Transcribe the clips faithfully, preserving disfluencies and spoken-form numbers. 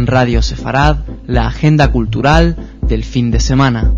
en Radio Sefarad la agenda cultural del fin de semana.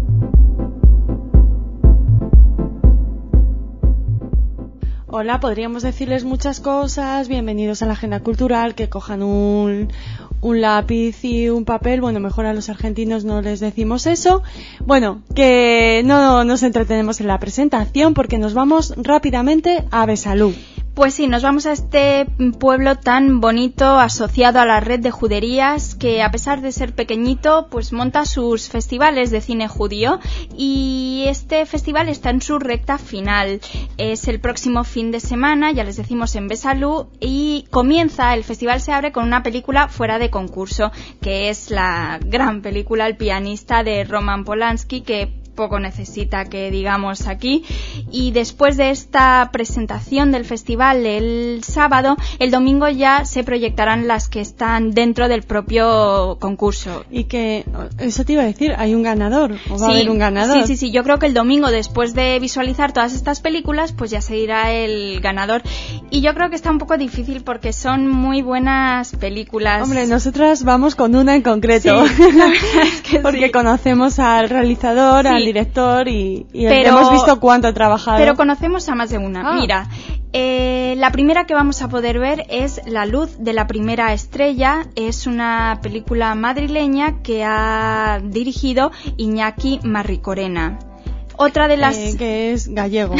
Hola, podríamos decirles muchas cosas. Bienvenidos a la agenda cultural, que cojan un, un lápiz y un papel. Bueno, mejor a los argentinos no les decimos eso. Bueno, que no nos entretenemos en la presentación porque nos vamos rápidamente a Besalú. Pues sí, nos vamos a este pueblo tan bonito asociado a la red de juderías que, a pesar de ser pequeñito, pues monta sus festivales de cine judío, y este festival está en su recta final. Es el próximo fin de semana, ya les decimos, en Besalú, y comienza, el festival se abre con una película fuera de concurso, que es la gran película El pianista de Roman Polanski, que poco necesita que digamos aquí. Y después de esta presentación del festival el sábado, el domingo ya se proyectarán las que están dentro del propio concurso. Y que, eso te iba a decir, hay un ganador, o va sí, a haber un ganador. Sí, sí, sí, yo creo que el domingo, después de visualizar todas estas películas, pues ya se dirá el ganador. Y yo creo que está un poco difícil porque son muy buenas películas. Hombre, nosotras vamos con una en concreto. Sí, la verdad es que porque sí. Conocemos al realizador, sí, al director y, y pero, hemos visto cuánto ha trabajado. Pero conocemos a más de una. Ah. Mira, eh, la primera que vamos a poder ver es La luz de la primera estrella. Es una película madrileña que ha dirigido Iñaki Marricorena. Otra de las... Eh, que es gallego.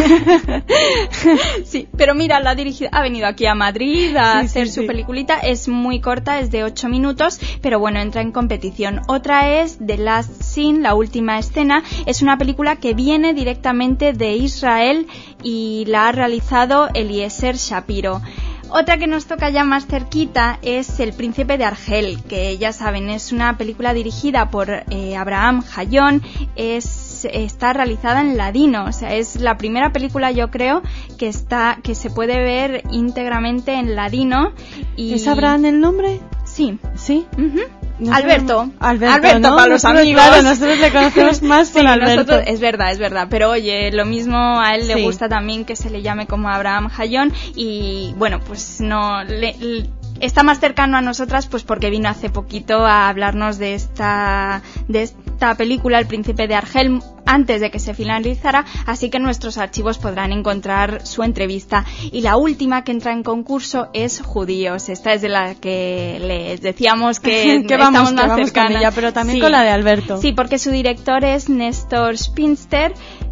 Sí, pero mira, la ha dirigido, ha venido aquí a Madrid a sí, hacer sí, su sí. peliculita. Es muy corta, es de ocho minutos, pero bueno, entra en competición. Otra es The Last Scene, la última escena. Es una película que viene directamente de Israel y la ha realizado Eliezer Shapiro. Otra que nos toca ya más cerquita es El príncipe de Argel, que ya saben, es una película dirigida por eh, Abraham Hayón. Es está realizada en ladino, o sea, es la primera película, yo creo, que está que se puede ver íntegramente en ladino. Y... ¿Es Abraham el nombre? Sí. ¿Sí? Uh-huh. No Alberto. Alberto, Alberto, ¿no? para los nosotros, amigos. Claro, nosotros le conocemos más por sí, Alberto. Nosotros, es verdad, es verdad. Pero oye, lo mismo a él le sí. gusta también que se le llame como Abraham Hayón. Y bueno, pues no... Le, le, está más cercano a nosotras pues porque vino hace poquito a hablarnos de esta de esta película El príncipe de Argel antes de que se finalizara, así que en nuestros archivos podrán encontrar su entrevista. Y la última que entra en concurso es Judíos. Esta es de la que les decíamos que, que estamos vamos, más que vamos cercanas. Con ella, pero también sí. con la de Alberto. Sí, porque su director es Néstor Spinster.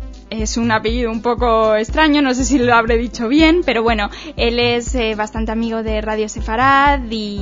Es un apellido un poco extraño, no sé si lo habré dicho bien, pero bueno, él es eh, bastante amigo de Radio Sefarad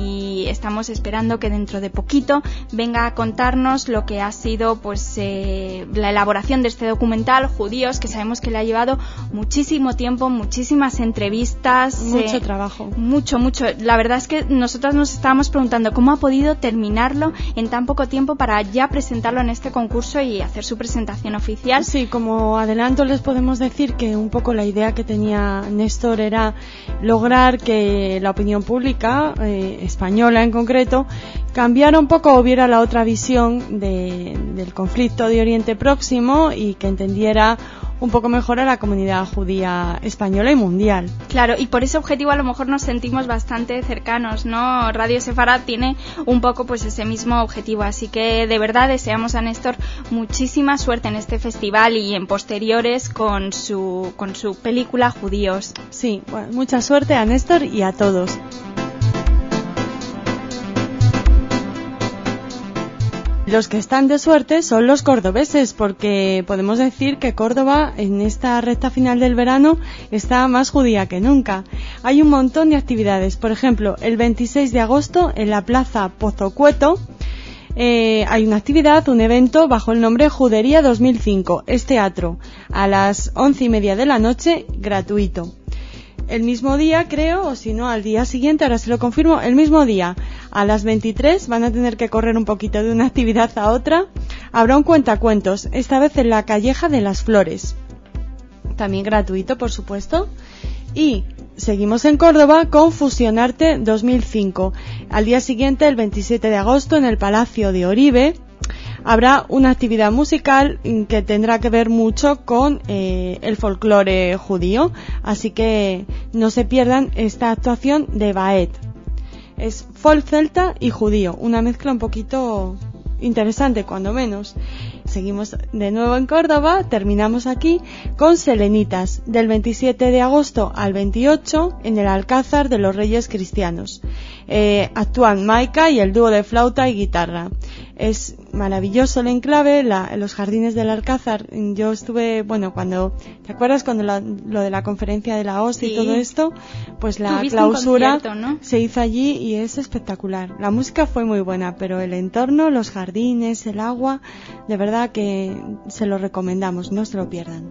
y estamos esperando que dentro de poquito venga a contarnos lo que ha sido pues eh, la elaboración de este documental Judíos, que sabemos que le ha llevado muchísimo tiempo, muchísimas entrevistas, mucho eh, trabajo, mucho, mucho. La verdad es que nosotras nos estábamos preguntando cómo ha podido terminarlo en tan poco tiempo para ya presentarlo en este concurso y hacer su presentación oficial. Sí, como adelanto les podemos decir que un poco la idea que tenía Néstor era lograr que la opinión pública eh, española en concreto cambiara un poco o viera la otra visión de, del conflicto de Oriente Próximo y que entendiera un poco mejor a la comunidad judía española y mundial. Claro, y por ese objetivo a lo mejor nos sentimos bastante cercanos, ¿no? Radio Sefarad tiene un poco pues ese mismo objetivo, así que de verdad deseamos a Néstor muchísima suerte en este festival y en posteriores con su con su película Judíos. Sí, bueno, mucha suerte a Néstor y a todos. Los que están de suerte son los cordobeses, porque podemos decir que Córdoba en esta recta final del verano está más judía que nunca. Hay un montón de actividades, por ejemplo, el veintiséis de agosto en la Plaza Pozo Cueto eh, hay una actividad, un evento bajo el nombre Judería dos mil cinco, es teatro, a las once y media de la noche, gratuito. El mismo día, creo, o si no, al día siguiente, ahora se lo confirmo, el mismo día, a las veintitrés, van a tener que correr un poquito de una actividad a otra, habrá un cuentacuentos, esta vez en la Calleja de las Flores. También gratuito, por supuesto. Y seguimos en Córdoba con Fusionarte dos mil cinco. Al día siguiente, el veintisiete de agosto, en el Palacio de Oribe, habrá una actividad musical que tendrá que ver mucho con eh, el folclore judío, así que no se pierdan esta actuación de Baet. Es folk celta y judío, una mezcla un poquito interesante cuando menos. Seguimos de nuevo en Córdoba, terminamos aquí con Selenitas, del veintisiete de agosto al veintiocho en el Alcázar de los Reyes Cristianos. Eh, actúan Maika y el dúo de flauta y guitarra. Es maravilloso el enclave, la, los jardines del Alcázar. Yo estuve, bueno, cuando, ¿te acuerdas cuando la, lo de la conferencia de la O S I sí. y todo esto? Pues la clausura ¿no? se hizo allí y es espectacular. La música fue muy buena, pero el entorno, los jardines, el agua, de verdad que se lo recomendamos, no se lo pierdan.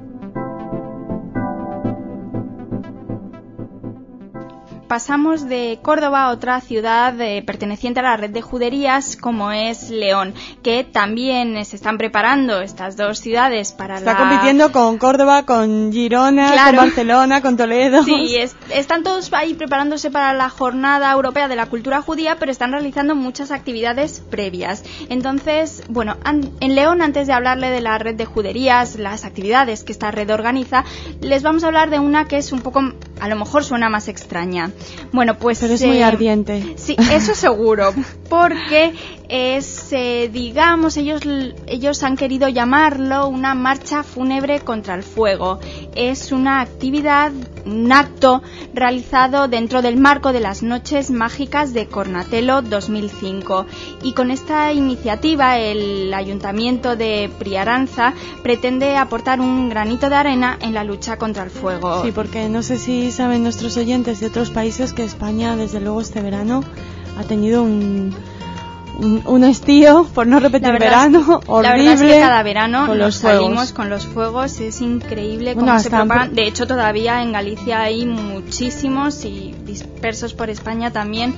Pasamos de Córdoba a otra ciudad eh, perteneciente a la red de juderías como es León, que también se están preparando estas dos ciudades para Está la... Está compitiendo con Córdoba, con Girona, claro. con Barcelona, con Toledo. Sí, es, están todos ahí preparándose para la Jornada Europea de la Cultura Judía, pero están realizando muchas actividades previas. Entonces, bueno, an, en León, antes de hablarle de la red de juderías, las actividades que esta red organiza, les vamos a hablar de una que es un poco, a lo mejor suena más extraña. Bueno, pues... Pero es eh, muy ardiente. Sí, eso seguro, porque es, eh, digamos, ellos, ellos han querido llamarlo una marcha fúnebre contra el fuego. Es una actividad, un acto realizado dentro del marco de las Noches Mágicas de Cornatelo dos mil cinco. Y con esta iniciativa el Ayuntamiento de Priaranza pretende aportar un granito de arena en la lucha contra el fuego. Sí, porque no sé si saben nuestros oyentes de otros países que España, desde luego, este verano ha tenido un, un, un estío, por no repetir la verano, es que, horrible. La verdad es que cada verano con nos los salimos fuegos. con los fuegos, es increíble bueno, cómo se propagan. por... De hecho, todavía en Galicia hay muchísimos y dispersos por España también.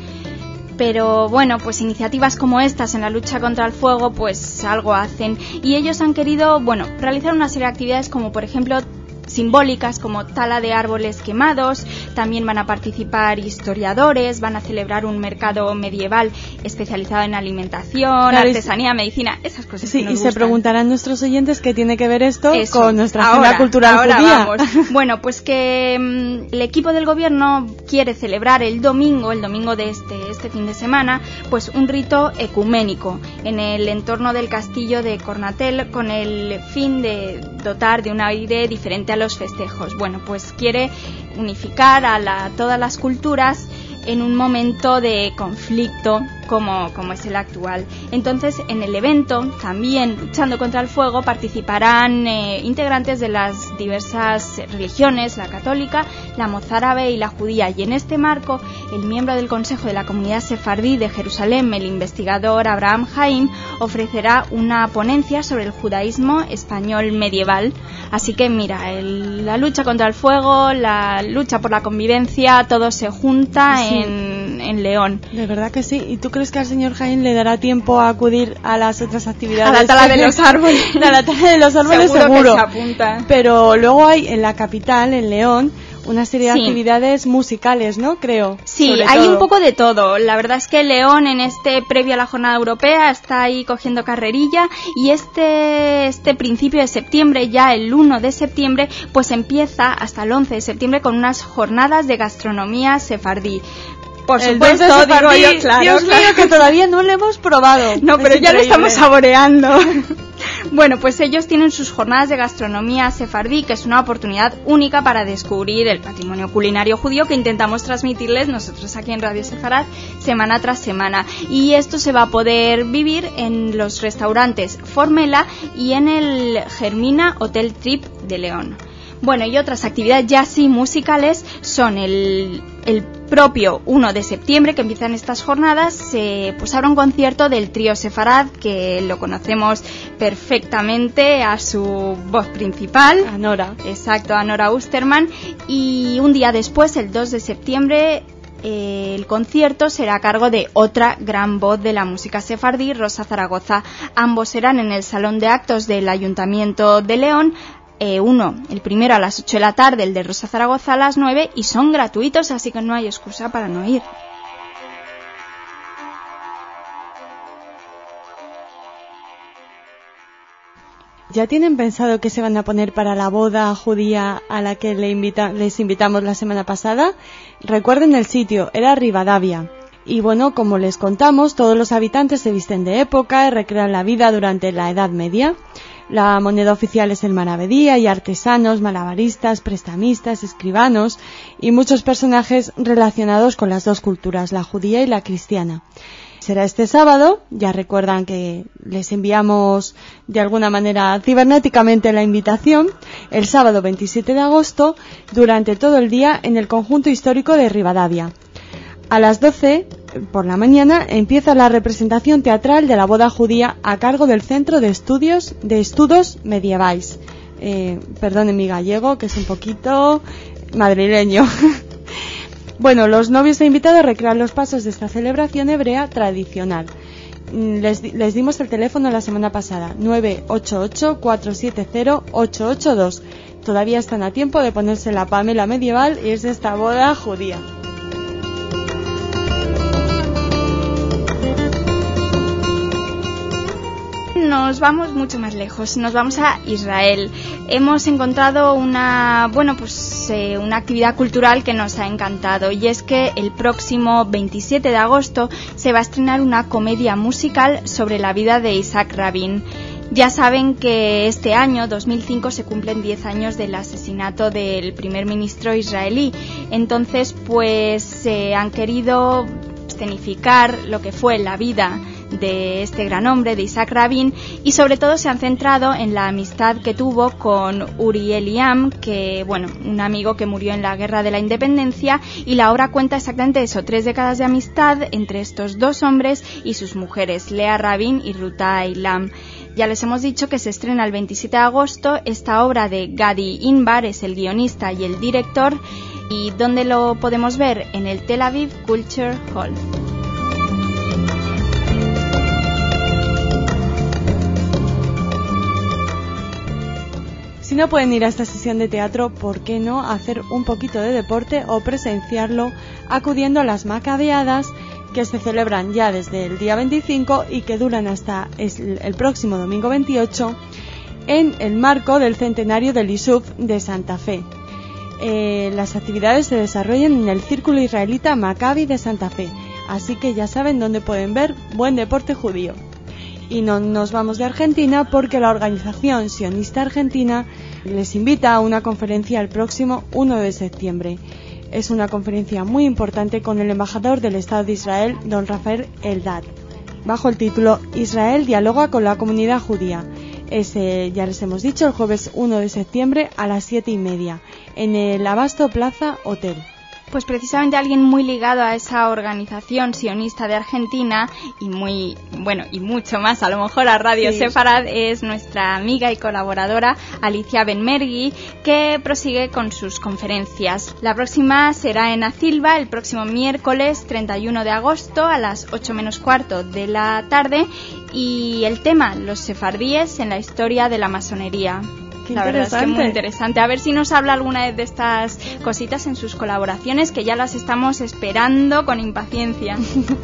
Pero bueno, pues iniciativas como estas en la lucha contra el fuego, pues algo hacen. Y ellos han querido, bueno, realizar una serie de actividades como, por ejemplo, simbólicas como tala de árboles quemados. También van a participar historiadores, van a celebrar un mercado medieval especializado en alimentación, claro, artesanía, y... medicina, esas cosas sí, que nos y gustan. Se preguntarán nuestros oyentes qué tiene que ver esto Eso, con nuestra ahora, agenda cultural ahora judía. Vamos. Bueno, pues que mmm, el equipo del gobierno quiere celebrar el domingo, el domingo de este, este fin de semana, pues un rito ecuménico en el entorno del castillo de Cornatel con el fin de dotar de un aire diferente a los festejos. Bueno, pues quiere unificar a la, todas las culturas en un momento de conflicto como, como es el actual. Entonces, en el evento, también luchando contra el fuego, participarán eh, integrantes de las diversas religiones, la católica, la mozárabe y la judía. Y en este marco, el miembro del Consejo de la Comunidad Sefardí de Jerusalén, el investigador Abraham Haim, ofrecerá una ponencia sobre el judaísmo español medieval. Así que, mira, el, la lucha contra el fuego, la lucha por la convivencia, todo se junta sí. en, en León. De verdad que sí. ¿Y tú crees que al señor Jaén le dará tiempo a acudir a las otras actividades? A la tala de los árboles. A la tala de los árboles seguro. Seguro que se apunta. Pero luego hay en la capital, en León, una serie de sí. actividades musicales, ¿no? Creo. Sí, hay todo. Un poco de todo. La verdad es que León, en este previo a la jornada europea, está ahí cogiendo carrerilla, y este, este principio de septiembre, ya el uno de septiembre, pues empieza hasta el once de septiembre con unas jornadas de gastronomía sefardí. Por el supuesto, digo yo, claro. Dios mío, claro. que todavía no lo hemos probado. No, es pero increíble. Ya lo estamos saboreando. Bueno, pues ellos tienen sus jornadas de gastronomía sefardí, que es una oportunidad única para descubrir el patrimonio culinario judío que intentamos transmitirles nosotros aquí en Radio Sefarad semana tras semana. Y esto se va a poder vivir en los restaurantes Formela y en el Germina Hotel Trip de León. Bueno, y otras actividades ya sí musicales son el, el propio uno de septiembre, que empiezan estas jornadas, eh, pues habrá un concierto del trío Sefarad, que lo conocemos perfectamente a su voz principal, a Nora. Exacto, a Nora Usterman. Y un día después, el dos de septiembre, eh, el concierto será a cargo de otra gran voz de la música sefardí, Rosa Zaragoza. Ambos serán en el Salón de Actos del Ayuntamiento de León. Eh, uno, el primero a las ocho de la tarde, el de Rosa Zaragoza a las nueve, y son gratuitos, así que no hay excusa para no ir. ¿Ya tienen pensado qué se van a poner para la boda judía a la que le invita, les invitamos la semana pasada? Recuerden el sitio, era Rivadavia. Y bueno, como les contamos, todos los habitantes se visten de época y recrean la vida durante la Edad Media. La moneda oficial es el maravedí, hay artesanos, malabaristas, prestamistas, escribanos y muchos personajes relacionados con las dos culturas, la judía y la cristiana. Será este sábado, ya recuerdan que les enviamos de alguna manera cibernéticamente la invitación, el sábado veintisiete de agosto, durante todo el día en el conjunto histórico de Rivadavia. A las doce por la mañana empieza la representación teatral de la boda judía a cargo del Centro de Estudios de Estudos Medievais. Eh, perdonen mi gallego, que es un poquito madrileño. Bueno, los novios e invitados recrean los pasos de esta celebración hebrea tradicional. Les, les dimos el teléfono la semana pasada, nueve ocho ocho, cuatro siete cero, ocho ocho dos. Todavía están a tiempo de ponerse la pamela medieval y irse a esta boda judía. Nos vamos mucho más lejos, nos vamos a Israel. Hemos encontrado una, bueno, pues eh, una actividad cultural que nos ha encantado, y es que el próximo veintisiete de agosto se va a estrenar una comedia musical sobre la vida de Isaac Rabin. Ya saben que este año, dos mil cinco, se cumplen diez años del asesinato del primer ministro israelí. Entonces, pues eh, han querido escenificar lo que fue la vida de este gran hombre, de Isaac Rabin, y sobre todo se han centrado en la amistad que tuvo con Uri Eliam, que, bueno, un amigo que murió en la Guerra de la Independencia, y la obra cuenta exactamente eso, tres décadas de amistad entre estos dos hombres y sus mujeres, Lea Rabin y Ruta Eliam. Ya les hemos dicho que se estrena el veintisiete de agosto. Esta obra de Gadi Inbar es el guionista y el director. ¿Y dónde lo podemos ver? En el Tel Aviv Culture Hall. Si no pueden ir a esta sesión de teatro, ¿por qué no hacer un poquito de deporte o presenciarlo acudiendo a las macabeadas que se celebran ya desde el día veinticinco y que duran hasta el próximo domingo veintiocho en el marco del centenario del Isuf de Santa Fe? Eh, las actividades se desarrollan en el Círculo Israelita Maccabi de Santa Fe, así que ya saben dónde pueden ver buen deporte judío. Y no nos vamos de Argentina porque la organización sionista argentina les invita a una conferencia el próximo uno de septiembre. Es una conferencia muy importante con el embajador del Estado de Israel, don Rafael Eldad, bajo el título Israel dialoga con la comunidad judía. Es, eh, ya les hemos dicho, el jueves uno de septiembre a las siete y media en el Abasto Plaza Hotel. Pues precisamente alguien muy ligado a esa organización sionista de Argentina y muy, bueno, y mucho más, a lo mejor a Radio sí. Sefarad, es nuestra amiga y colaboradora Alicia Benmergui, que prosigue con sus conferencias. La próxima será en Azilva el próximo miércoles treinta y uno de agosto a las ocho menos cuarto de la tarde, y el tema, los sefardíes en la historia de la masonería. Qué la verdad es que muy interesante. A ver si nos habla alguna vez de estas cositas en sus colaboraciones, que ya las estamos esperando con impaciencia.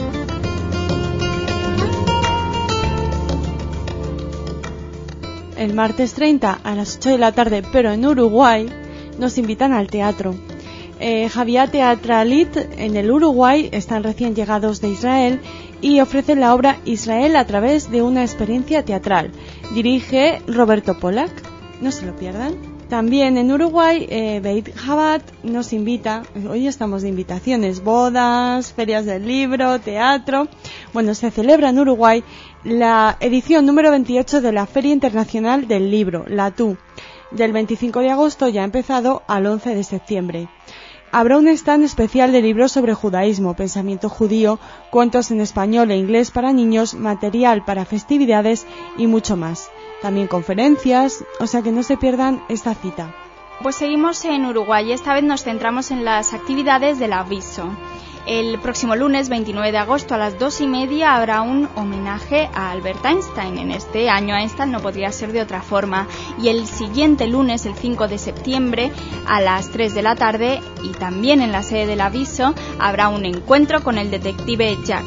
El martes treinta a las ocho de la tarde, pero en Uruguay, nos invitan al teatro. Eh, Javier Teatralit en el Uruguay están recién llegados de Israel y ofrecen la obra Israel a través de una experiencia teatral. Dirige Roberto Polak. No se lo pierdan. También en Uruguay, eh, Beit Jabat nos invita, hoy estamos de invitaciones, bodas, ferias del libro, teatro. Bueno, se celebra en Uruguay la edición número veintiocho de la Feria Internacional del Libro, la T U, del veinticinco de agosto ya ha empezado al once de septiembre. Habrá un stand especial de libros sobre judaísmo, pensamiento judío, cuentos en español e inglés para niños, material para festividades y mucho más. También conferencias, o sea que no se pierdan esta cita. Pues seguimos en Uruguay, esta vez nos centramos en las actividades del Aviso. El próximo lunes veintinueve de agosto a las dos y media habrá un homenaje a Albert Einstein. En este año Einstein no podría ser de otra forma. Y el siguiente lunes, el cinco de septiembre, a las tres de la tarde, y también en la sede del Aviso, habrá un encuentro con el detective Jack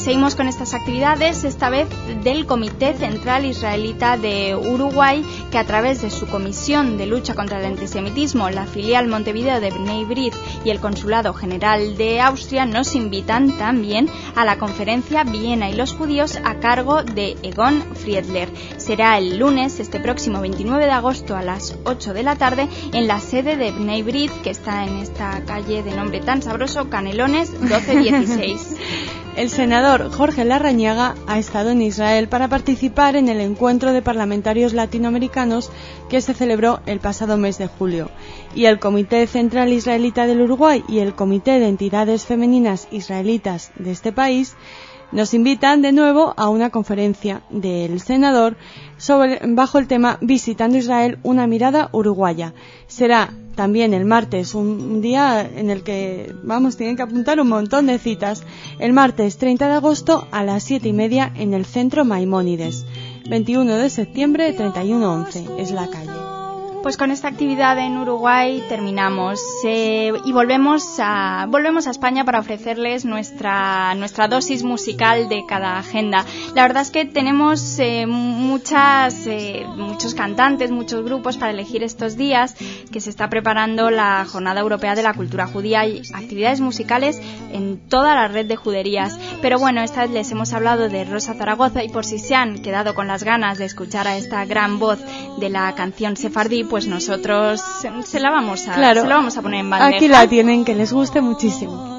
seguimos con estas actividades, esta vez del Comité Central Israelita de Uruguay, que a través de su Comisión de Lucha contra el Antisemitismo, la filial Montevideo de Bnei Brit y el Consulado General de Austria nos invitan también a la conferencia Viena y los judíos a cargo de Egon Friedler. Será el lunes, este próximo veintinueve de agosto a las ocho de la tarde, en la sede de Bnei Brit, que está en esta calle de nombre tan sabroso, Canelones doce dieciséis. El senador Jorge Larrañaga ha estado en Israel para participar en el encuentro de parlamentarios latinoamericanos que se celebró el pasado mes de julio, y el Comité Central Israelita del Uruguay y el Comité de Entidades Femeninas Israelitas de este país nos invitan de nuevo a una conferencia del senador sobre, bajo el tema Visitando Israel, una mirada uruguaya. Será también el martes, un día en el que, vamos, tienen que apuntar un montón de citas, el martes treinta de agosto a las siete y media en el Centro Maimónides. veintiuno de septiembre, treinta y uno once, es la calle. Pues con esta actividad en Uruguay terminamos eh, y volvemos a volvemos a España para ofrecerles nuestra nuestra dosis musical de cada agenda. La verdad es que tenemos eh, muchas eh, muchos cantantes, muchos grupos para elegir estos días, que se está preparando la Jornada Europea de la Cultura Judía y actividades musicales en toda la red de juderías. Pero bueno, esta vez les hemos hablado de Rosa Zaragoza, y por si se han quedado con las ganas de escuchar a esta gran voz de la canción sefardí, pues nosotros se la vamos a, claro, se la vamos a poner en bandeja. Aquí la tienen, que les guste muchísimo.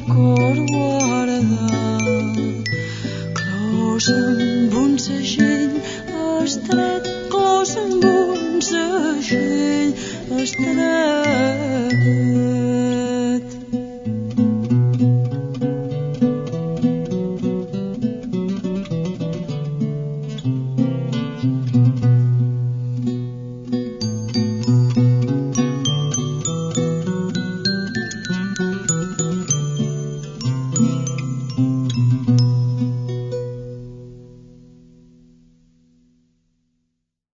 Amb un segell